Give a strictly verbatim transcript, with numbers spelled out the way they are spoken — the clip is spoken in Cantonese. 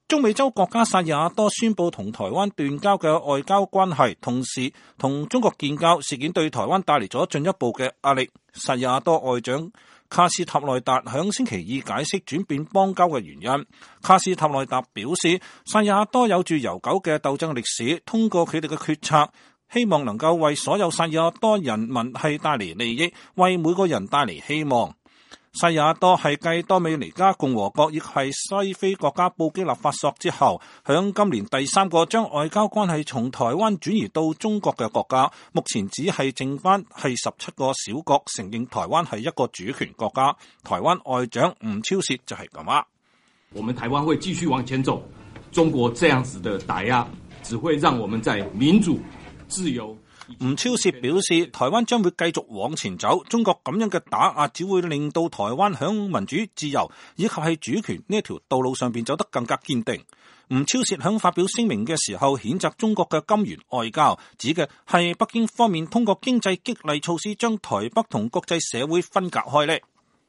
中美洲國家薩爾瓦多宣布同台灣斷交嘅外交關係，同時同中國建交，事件對台灣帶嚟咗進一步嘅壓力。薩爾瓦多外長卡斯塔內達響星期二解釋轉變邦交嘅原因。卡斯塔內達表示，薩爾瓦多有住悠久嘅鬥爭歷史，通過佢哋嘅決策，希望能夠為所有薩爾瓦多人民係帶嚟利益，為每個人帶嚟希望。薩爾瓦多係繼多美尼加共和國亦係西非國家布基納法索之後，響今年第三個將外交關係從台灣轉移到中國嘅國家。目前只係剩翻係十七個小國承認台灣係一個主權國家。台灣外長吳釗燮就係咁話： 我們台灣會繼續往前走，中國這樣子的打壓只會讓我們在民主、自由。 吳釗燮表示，台灣將會繼續往前走，中國咁樣嘅打壓只會令到台灣響民主、自由以及係主權呢條道路上邊走得更加堅定。吳釗燮響發表聲明嘅時候，譴責中國嘅金元外交，指嘅係北京方面通過經濟激勵措施將台北同國際社會分隔開呢。